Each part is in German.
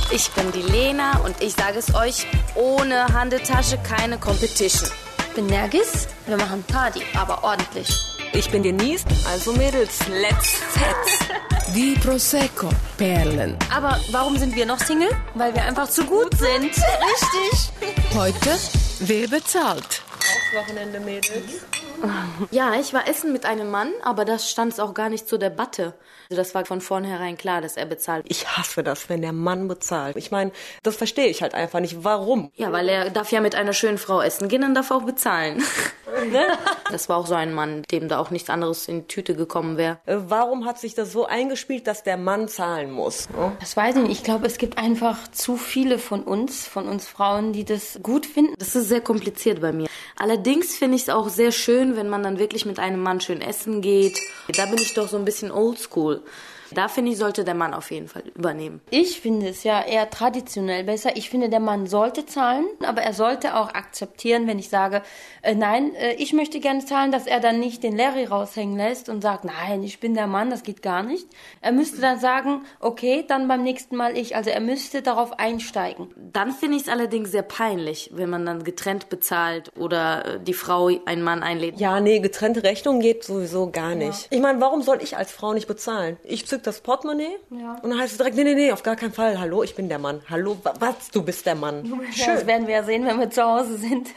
Ich bin die Lena und ich sage es euch, ohne Handeltasche keine Competition. Ich bin Nergis, wir machen Party, aber ordentlich. Ich bin Denise, also Mädels, let's fetz. Die Prosecco-Perlen. Aber warum sind wir noch Single? Weil wir einfach zu gut sind. Richtig. Heute, wer bezahlt? Auch Wochenende, Mädels. Ja, ich war essen mit einem Mann, aber das stand auch gar nicht zur Debatte. Also das war von vornherein klar, dass er bezahlt. Ich hasse das, wenn der Mann bezahlt. Ich meine, das verstehe ich halt einfach nicht. Warum? Ja, weil er darf ja mit einer schönen Frau essen gehen, dann darf er auch bezahlen. Ne? Das war auch so ein Mann, dem da auch nichts anderes in die Tüte gekommen wäre. Warum hat sich das so eingespielt, dass der Mann zahlen muss? Das weiß ich nicht. Ich glaube, es gibt einfach zu viele von uns Frauen, die das gut finden. Das ist sehr kompliziert bei mir. Allerdings finde ich es auch sehr schön, wenn man dann wirklich mit einem Mann schön essen geht. Da bin ich doch so ein bisschen oldschool. Da finde ich, sollte der Mann auf jeden Fall übernehmen. Ich finde es ja eher traditionell besser. Ich finde, der Mann sollte zahlen, aber er sollte auch akzeptieren, wenn ich sage, nein, ich möchte gerne zahlen, dass er dann nicht den Larry raushängen lässt und sagt, nein, ich bin der Mann, das geht gar nicht. Er müsste dann sagen, okay, dann beim nächsten Mal ich. Also er müsste darauf einsteigen. Dann finde ich es allerdings sehr peinlich, wenn man dann getrennt bezahlt oder die Frau einen Mann einlädt. Ja, nee, getrennte Rechnung geht sowieso gar nicht. Ja. Ich meine, warum soll ich als Frau nicht bezahlen? Ich zück das Portemonnaie und dann heißt es direkt, nee, auf gar keinen Fall. Hallo, ich bin der Mann. Hallo, was? Du bist der Mann. Schön. Das werden wir ja sehen, wenn wir zu Hause sind.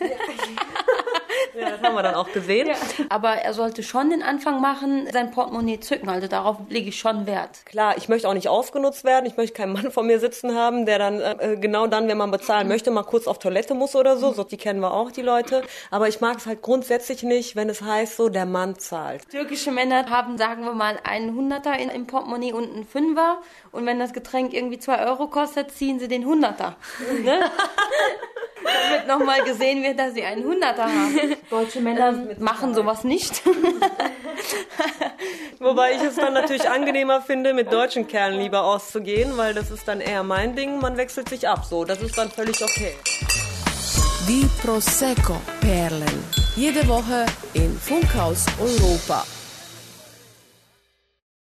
Ja, das haben wir dann auch gesehen. Ja. Aber er sollte schon den Anfang machen, sein Portemonnaie zücken. Also darauf lege ich schon Wert. Klar, ich möchte auch nicht ausgenutzt werden. Ich möchte keinen Mann vor mir sitzen haben, der dann genau dann, wenn man bezahlen möchte, mal kurz auf Toilette muss oder so. So, die kennen wir auch, die Leute. Aber ich mag es halt grundsätzlich nicht, wenn es heißt, so der Mann zahlt. Türkische Männer haben, sagen wir mal, einen Hunderter im Portemonnaie und einen Fünfer. Und wenn das Getränk irgendwie 2 Euro kostet, ziehen sie den Hunderter. Ne? Damit nochmal gesehen wird, dass sie einen Hunderter haben. Deutsche Männer machen sowas nicht. Wobei ich es dann natürlich angenehmer finde, mit deutschen Kerlen lieber auszugehen, weil das ist dann eher mein Ding, man wechselt sich ab. So, das ist dann völlig okay. Die Prosecco-Perlen. Jede Woche in Funkhaus Europa.